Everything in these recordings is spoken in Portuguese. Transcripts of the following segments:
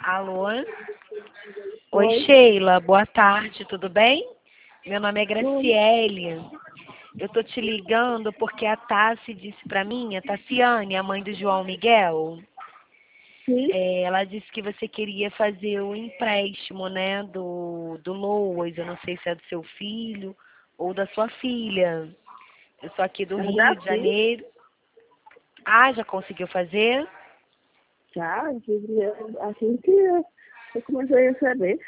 Alô? Oi, Oi. Sheila, boa tarde, tudo bem? Meu nome é Tudo. Graciele. Eu tô te ligando porque a Tassi disse pra mim, a Tassiane, a mãe do João Miguel, Sim. ela disse que você queria fazer o empréstimo, né, do Loas. Eu não sei se é do seu filho ou da sua filha. Eu sou aqui do Eu Rio já de fiz. Janeiro. Ah, já conseguiu fazer? Já, assim que eu comecei a receber.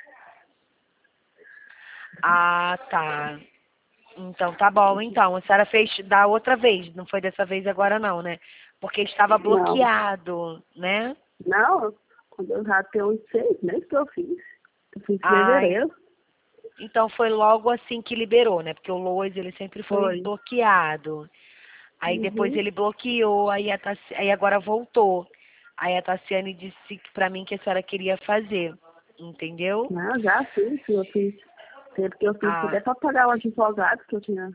Ah, tá. Então, tá bom, então. A senhora fez da outra vez, não foi dessa vez agora não, né? Porque estava Não. bloqueado, né? Não, quando eu já tenho uns 6 meses que eu fiz. Eu fiz em Ai, fevereiro. então foi logo assim que liberou, né? Porque o Lois, ele sempre foi Foi. bloqueado. Aí depois Uhum. ele bloqueou, aí agora voltou. Aí a Tassiane disse pra mim que a senhora queria fazer, entendeu? Não, já fiz. Eu fiz. Sempre que eu fiz, Ah, até para pagar o advogado que eu tinha.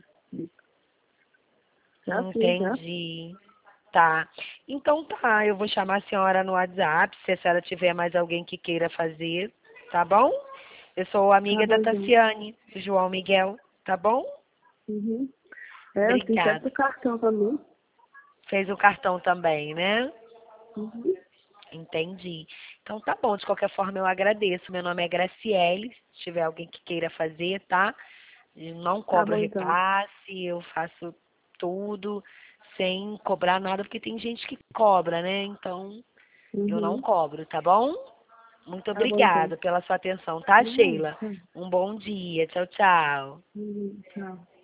Já fiz, já. entendi. Tá. Então tá, eu vou chamar a senhora no WhatsApp, se a senhora tiver mais alguém que queira fazer, tá bom? Eu sou Tá amiga da bom, então. Tassiane, do João Miguel, tá bom? Uhum. Eu fiz até Obrigada. o cartão também. Fez o cartão também, né? Uhum. Entendi. Então tá bom, de qualquer forma eu agradeço. Meu nome é Graciele, se tiver alguém que queira fazer, tá? Eu não Tá cobro bom, então. repasse, eu faço tudo sem cobrar nada, porque tem gente que cobra, né? Então eu não Uhum. cobro, tá bom? Muito Tá bom, então. obrigada pela sua atenção, tá, Uhum. Sheila? Tá. Um bom dia. Tchau, tchau. Uhum. Tchau.